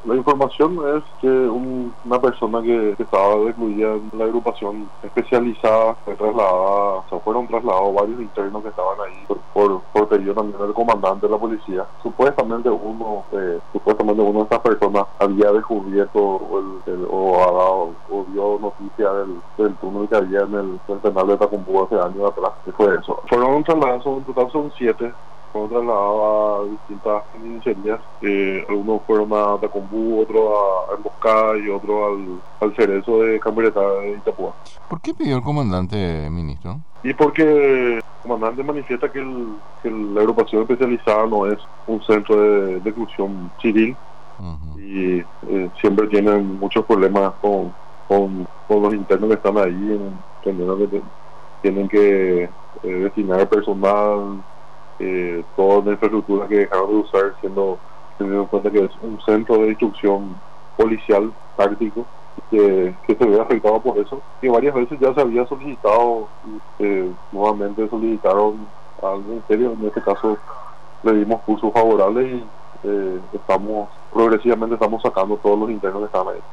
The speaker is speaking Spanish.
La información es que una persona que estaba recluida en la agrupación especializada fue trasladada, o sea, fueron trasladados varios internos que estaban ahí por pedido también del comandante de la policía. Supuestamente uno de estas personas había descubierto o dio noticia del túnel que había en el penal de Tacumbo hace años atrás. Y fue eso. Fueron trasladados, en total son 7. Fueron trasladados a distintas comisarías. Algunos fueron a Tacumbú, otros a Emboscada y otros al Cerezo de Cambreta de Itapúa. ¿Por qué pidió el comandante, ministro? Y porque el comandante manifiesta que la agrupación especializada no es un centro de reclusión civil Ujú. y siempre tienen muchos problemas con los internos que están ahí, entendiendo que tienen que destinar personal, toda la infraestructura que dejaron de usar, teniendo en cuenta que es un centro de instrucción policial táctico que se ve afectado por eso, que varias veces ya se había solicitado, nuevamente solicitaron al ministerio. En este caso le dimos cursos favorables y progresivamente estamos sacando todos los internos que están ahí.